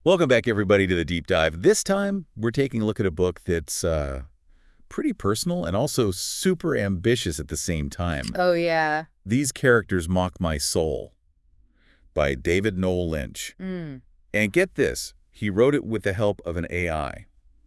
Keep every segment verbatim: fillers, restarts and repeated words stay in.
Welcome back, everybody, to the Deep Dive. This time, we're taking a look at a book that's uh, pretty personal and also super ambitious at the same time. Oh, yeah. These Characters Mock My Soul by David Noel Lynch. Mm. And get this, he wrote it with the help of an A I.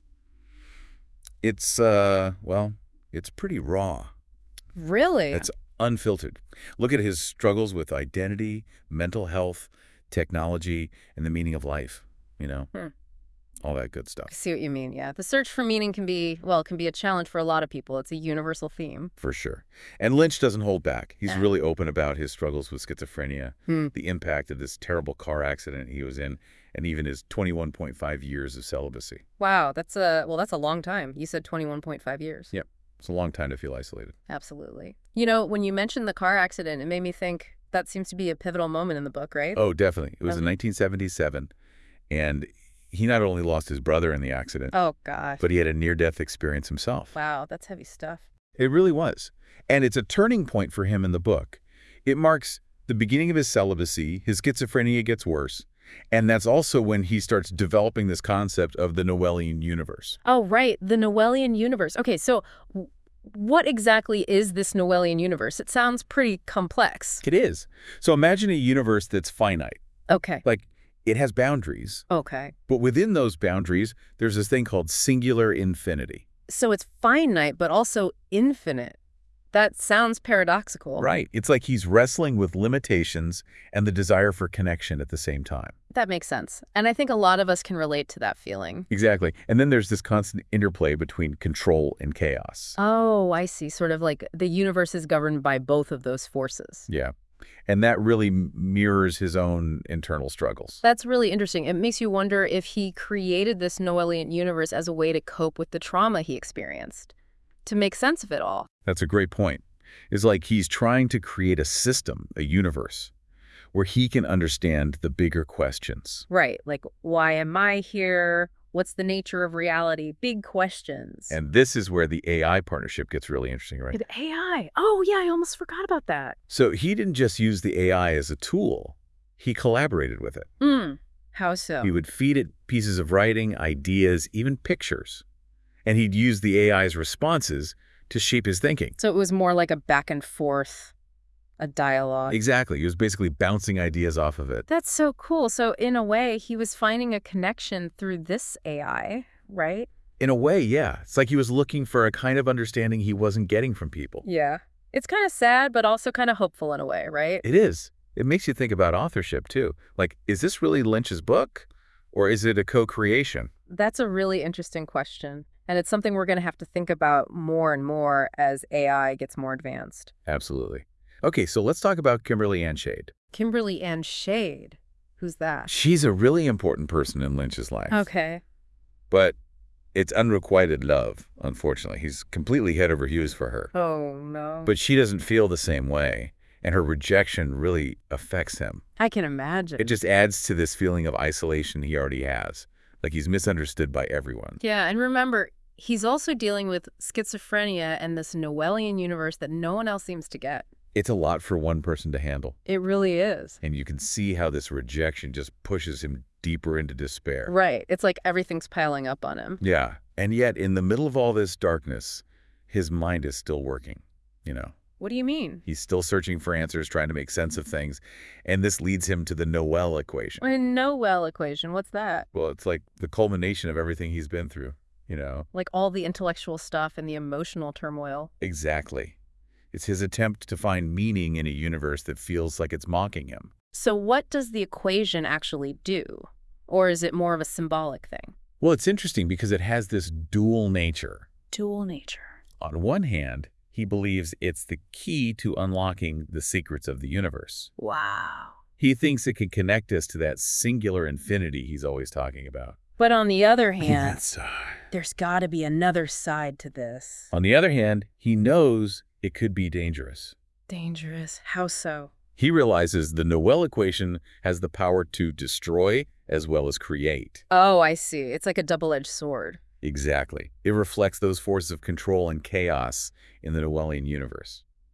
It's, uh, well, it's pretty raw. Really? It's unfiltered. Look at his struggles with identity, mental health, technology, and the meaning of life. You know, Hmm. all that good stuff. I see what you mean, yeah. The search for meaning can be, well, it can be a challenge for a lot of people. It's a universal theme. For sure. And Lynch doesn't hold back. He's Yeah. really open about his struggles with schizophrenia, Hmm. the impact of this terrible car accident he was in, and even his twenty-one point five years of celibacy. Wow, that's a, well, that's a long time. You said twenty-one point five years. Yep. It's a long time to feel isolated. Absolutely. You know, when you mentioned the car accident, it made me think that seems to be a pivotal moment in the book, right? Oh, definitely. It was Um, in nineteen seventy-seven, and he not only lost his brother in the accident, Oh, gosh. but he had a near-death experience himself. Wow, that's heavy stuff. It really was. And it's a turning point for him in the book. It marks the beginning of his celibacy, his schizophrenia gets worse, and that's also when he starts developing this concept of the Noelian universe. Oh, right, the Noelian universe. Okay, so w- what exactly is this Noelian universe? It sounds pretty complex. It is. So imagine a universe that's finite. Okay. Like, it has boundaries, Okay. but within those boundaries, there's this thing called singular infinity. So it's finite, but also infinite. That sounds paradoxical. Right. It's like he's wrestling with limitations and the desire for connection at the same time. That makes sense. And I think a lot of us can relate to that feeling. Exactly. And then there's this constant interplay between control and chaos. Oh, I see. Sort of like the universe is governed by both of those forces. Yeah. And that really m- mirrors his own internal struggles. That's really interesting. It makes you wonder if he created this Noelian universe as a way to cope with the trauma he experienced, to make sense of it all. That's a great point. It's like he's trying to create a system, a universe, where he can understand the bigger questions. Right. Like, why am I here? What's the nature of reality? Big questions. And this is where the A I partnership gets really interesting, right? With A I. Oh, yeah, I almost forgot about that. So he didn't just use the A I as a tool. He collaborated with it. Hmm. How so? He would feed it pieces of writing, ideas, even pictures. And he'd use the A I's responses to shape his thinking. So it was more like a back and forth, a dialogue. Exactly. He was basically bouncing ideas off of it. That's so cool. So in a way, he was finding a connection through this A I, right? In a way, yeah. It's like he was looking for a kind of understanding he wasn't getting from people. Yeah. It's kind of sad, but also kind of hopeful in a way, right? It is. It makes you think about authorship, too. Like, is this really Lynch's book? Or is it a co-creation? That's a really interesting question. And it's something we're going to have to think about more and more as A I gets more advanced. Absolutely. Okay, so let's talk about Kimberly Ann Shade. Kimberly Ann Shade. Who's that? She's a really important person in Lynch's life. Okay. But it's unrequited love, unfortunately. He's completely head over heels for her. Oh, no. But she doesn't feel the same way, and her rejection really affects him. I can imagine. It just adds to this feeling of isolation he already has, like he's misunderstood by everyone. Yeah, and remember, he's also dealing with schizophrenia and this Noelian universe that no one else seems to get. It's a lot for one person to handle, It really is. and you can see how this rejection just pushes him deeper into despair. Right. It's like everything's piling up on him. Yeah, and yet in the middle of all this darkness, his mind is still working, you know. What do you mean? He's still searching for answers, trying to make sense of things, and this leads him to the Noel equation. A Noel equation. What's that? Well, it's like the culmination of everything he's been through, you know. Like all the intellectual stuff and the emotional turmoil. Exactly. It's his attempt to find meaning in a universe that feels like it's mocking him. So what does the equation actually do? Or is it more of a symbolic thing? Well, it's interesting because it has this dual nature. Dual nature. On one hand, he believes it's the key to unlocking the secrets of the universe. Wow. He thinks it can connect us to that singular infinity he's always talking about. But on the other hand, That's, uh, there's got to be another side to this. On the other hand, he knows it could be dangerous. Dangerous. How so? He realizes the Noel equation has the power to destroy as well as create. Oh, I see. It's like a double-edged sword. Exactly. It reflects those forces of control and chaos in the Noelian universe.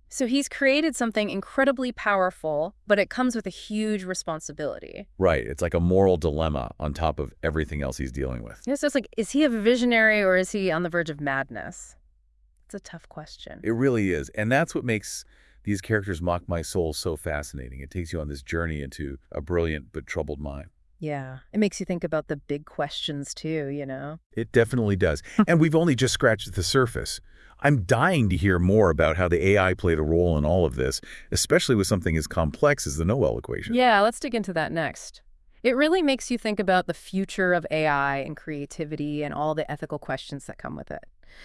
So he's created something incredibly powerful, but it comes with a huge responsibility. Right. It's like a moral dilemma on top of everything else he's dealing with. Yeah, so it's like, is he a visionary or is he on the verge of madness? It's a tough question. It really is. And that's what makes these characters Mock My Soul so fascinating. It takes you on this journey into a brilliant but troubled mind. Yeah, it makes you think about the big questions too, you know? It definitely does. And we've only just scratched the surface. I'm dying to hear more about how the A I played a role in all of this, especially with something as complex as the Noel equation. Yeah, let's dig into that next. It really makes you think about the future of A I and creativity and all the ethical questions that come with it.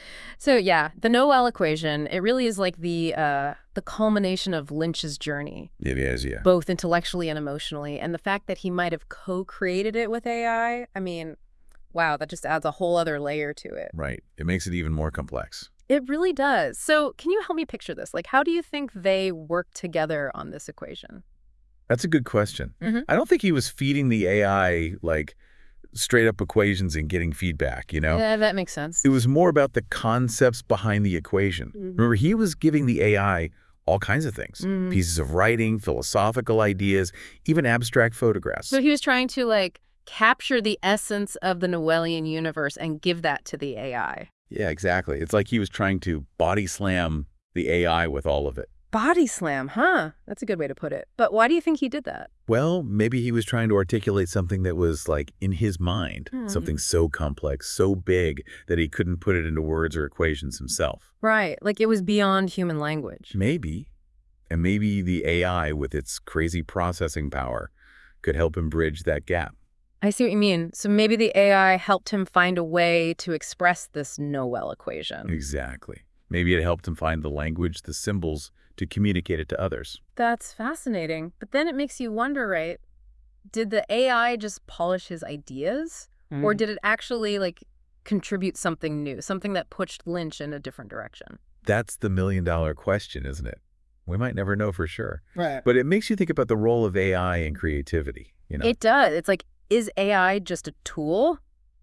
So yeah, the Noel equation, it really is like the uh, the culmination of Lynch's journey, It is, yeah. both intellectually and emotionally. And the fact that he might have co-created it with A I, I mean, wow, that just adds a whole other layer to it. Right. It makes it even more complex. It really does. So can you help me picture this? Like, how do you think they work together on this equation? That's a good question. Mhm. I don't think he was feeding the A I, like, straight up equations and getting feedback, you know? Yeah, that makes sense. It was more about the concepts behind the equation. Mhm. Remember, he was giving the A I all kinds of things. Mhm. Pieces of writing, philosophical ideas, even abstract photographs. So he was trying to, like, capture the essence of the Noelian universe and give that to the A I. Yeah, exactly. It's like he was trying to body slam the A I with all of it. Body slam, huh? That's a good way to put it. But why do you think he did that? Well, maybe he was trying to articulate something that was, like, in his mind. Hmm. Something so complex, so big, that he couldn't put it into words or equations himself. Right, like it was beyond human language. Maybe. And maybe the A I, with its crazy processing power, could help him bridge that gap. I see what you mean. So maybe the A I helped him find a way to express this Noel equation. Exactly. Maybe it helped him find the language, the symbols, to communicate it to others. That's fascinating. But then it makes you wonder, right? Did the A I just polish his ideas? Or did it actually, like, contribute something new, something that pushed Lynch in a different direction? That's the million-dollar question, isn't it? We might never know for sure. Right. But it makes you think about the role of A I in creativity, you know? It does. It's like, is A I just a tool?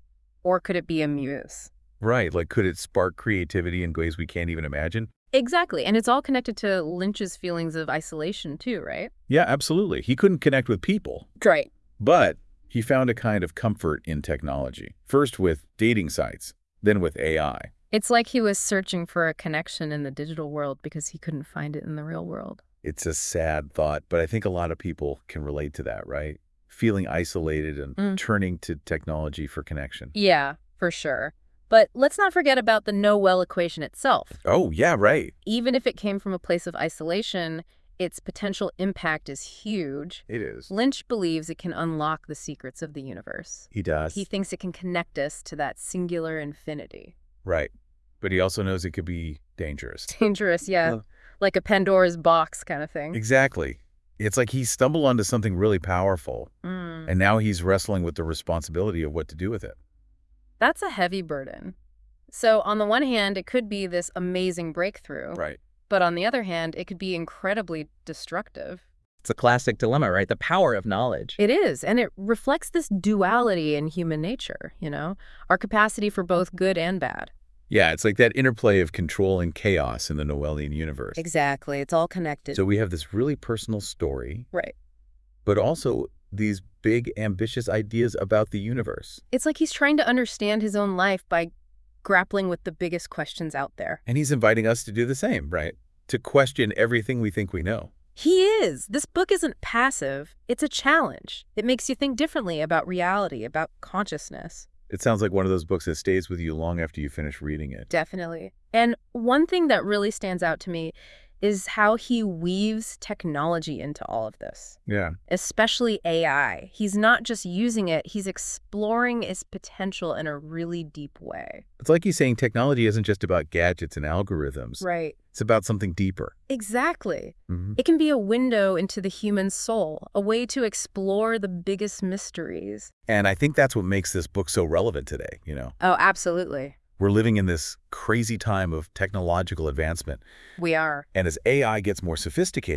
Or could it be a muse? Right, like could it spark creativity in ways we can't even imagine? Exactly. And it's all connected to Lynch's feelings of isolation too, right? Yeah, absolutely. He couldn't connect with people, Right. but he found a kind of comfort in technology. First with dating sites, then with A I. It's like he was searching for a connection in the digital world because he couldn't find it in the real world. It's a sad thought, but I think a lot of people can relate to that, right? Feeling isolated and Mm. turning to technology for connection. Yeah, for sure. But let's not forget about the Noel equation itself. Oh, yeah, right. Even if it came from a place of isolation, its potential impact is huge. It is. Lynch believes it can unlock the secrets of the universe. He does. He thinks it can connect us to that singular infinity. Right. But he also knows it could be dangerous. Dangerous, yeah. Uh. Like a Pandora's box kind of thing. Exactly. It's like he stumbled onto something really powerful, Mm. and now he's wrestling with the responsibility of what to do with it. That's a heavy burden. So on the one hand, it could be this amazing breakthrough. Right. But on the other hand, it could be incredibly destructive. It's a classic dilemma, right? The power of knowledge. It is, and it reflects this duality in human nature, you know, our capacity for both good and bad. Yeah, it's like that interplay of control and chaos in the Noelian universe. Exactly. It's all connected. So we have this really personal story, Right. but also these big, ambitious ideas about the universe. It's like he's trying to understand his own life by grappling with the biggest questions out there. And he's inviting us to do the same, right? To question everything we think we know. He is. This book isn't passive. It's a challenge. It makes you think differently about reality, about consciousness. It sounds like one of those books that stays with you long after you finish reading it. Definitely. And one thing that really stands out to me is how he weaves technology into all of this, Yeah. especially A I. He's not just using it, he's exploring its potential in a really deep way. It's like he's saying technology isn't just about gadgets and algorithms. Right. It's about something deeper. Exactly. Mhm. It can be a window into the human soul, a way to explore the biggest mysteries. And I think that's what makes this book so relevant today, you know? Oh, absolutely. We're living in this crazy time of technological advancement. We are. And as A I gets more sophisticated,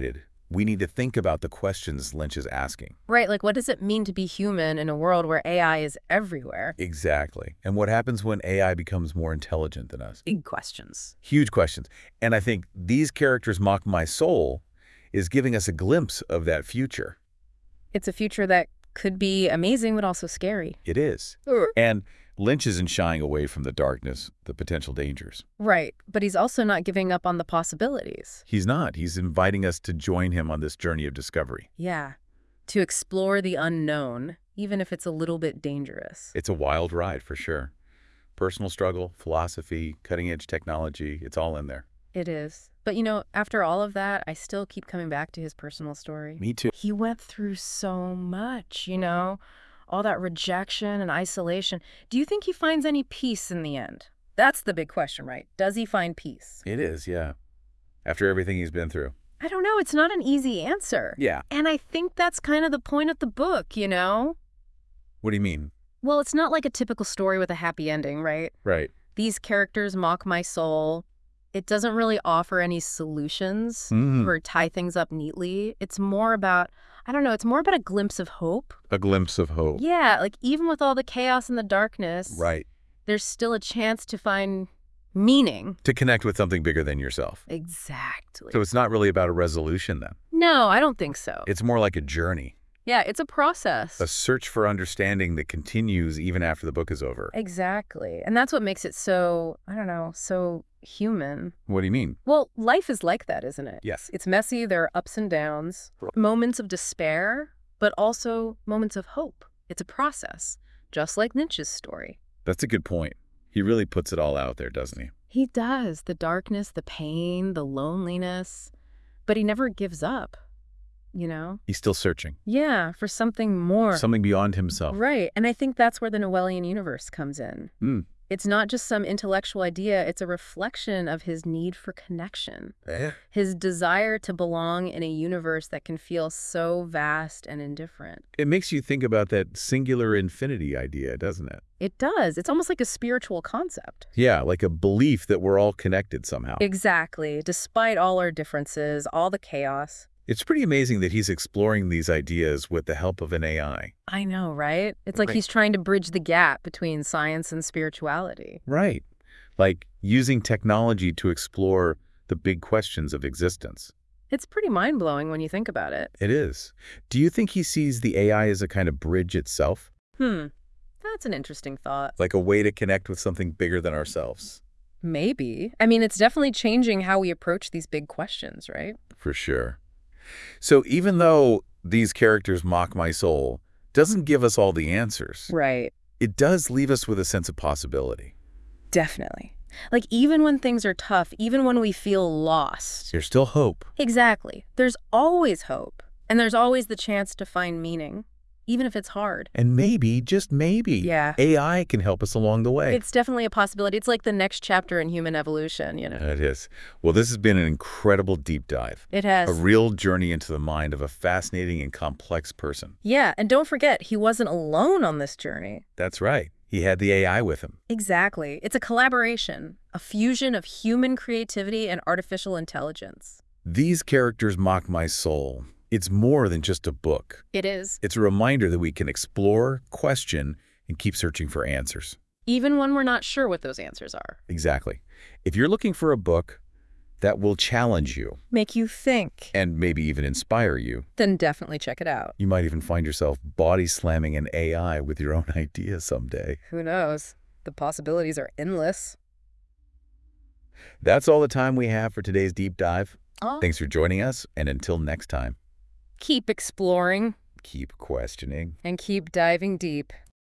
We need to think about the questions Lynch is asking. Right, like what does it mean to be human in a world where A I is everywhere? Exactly. And what happens when A I becomes more intelligent than us? Big questions. Huge questions. And I think These Characters Mock My Soul is giving us a glimpse of that future. It's a future that could be amazing, but also scary. It is. And Lynch isn't shying away from the darkness, the potential dangers. Right, but he's also not giving up on the possibilities. He's not. He's inviting us to join him on this journey of discovery. Yeah, to explore the unknown, even if it's a little bit dangerous. It's a wild ride, for sure. Personal struggle, philosophy, cutting-edge technology, it's all in there. It is. But, you know, after all of that, I still keep coming back to his personal story. Me too. He went through so much, you know? All that rejection and isolation. Do you think he finds any peace in the end? That's the big question, right? Does he find peace? It is, yeah. After everything he's been through. I don't know. It's not an easy answer. Yeah. And I think that's kind of the point of the book, you know? What do you mean? Well, it's not like a typical story with a happy ending, right? Right. These characters mock my soul. It doesn't really offer any solutions Mm. or tie things up neatly. It's more about, I don't know, it's more about a glimpse of hope. A glimpse of hope. Yeah, like even with all the chaos and the darkness, Right. there's still a chance to find meaning. To connect with something bigger than yourself. Exactly. So it's not really about a resolution then. No, I don't think so. It's more like a journey, Yeah, it's a process. a search for understanding that continues even after the book is over. Exactly. And that's what makes it so, I don't know, so human. What do you mean? Well, life is like that, isn't it? Yes. It's messy, there are ups and downs, moments of despair, but also moments of hope. It's a process, just like Lynch's story. That's a good point. He really puts it all out there, doesn't he? He does. The darkness, the pain, the loneliness. But he never gives up, you know? He's still searching. Yeah, for something more. Something beyond himself. Right. And I think that's where the Noellian universe comes in. Mm. It's not just some intellectual idea. It's a reflection of his need for connection. Yeah. His desire to belong in a universe that can feel so vast and indifferent. It makes you think about that singular infinity idea, doesn't it? It does. It's almost like a spiritual concept. Yeah, like a belief that we're all connected somehow. Exactly. Despite all our differences, all the chaos. It's pretty amazing that he's exploring these ideas with the help of an A I. I know, right? It's like Right. he's trying to bridge the gap between science and spirituality. Right. Like using technology to explore the big questions of existence. It's pretty mind-blowing when you think about it. It is. Do you think he sees the A I as a kind of bridge itself? Hmm. That's an interesting thought. Like a way to connect with something bigger than ourselves? Maybe. I mean, it's definitely changing how we approach these big questions, right? For sure. So even though These Characters Mock My Soul doesn't give us all the answers, Right. it does leave us with a sense of possibility. Definitely. Like, even when things are tough, even when we feel lost. There's still hope. Exactly. There's always hope. And there's always the chance to find meaning, even if it's hard. And maybe, just maybe, Yeah. A I can help us along the way. It's definitely a possibility. It's like the next chapter in human evolution, you know? It is. Well, this has been an incredible deep dive. It has. A real journey into the mind of a fascinating and complex person. Yeah, and don't forget, he wasn't alone on this journey. That's right. He had the A I with him. Exactly. It's a collaboration, a fusion of human creativity and artificial intelligence. These Characters Mock My Soul. It's more than just a book. It is. It's a reminder that we can explore, question, and keep searching for answers. Even when we're not sure what those answers are. Exactly. If you're looking for a book that will challenge you Make you think. and maybe even inspire you, Then definitely check it out. you might even find yourself body slamming an A I with your own idea someday. Who knows? The possibilities are endless. That's all the time we have for today's deep dive. Oh. Thanks for joining us, and until next time, Keep exploring keep questioning. and keep diving deep.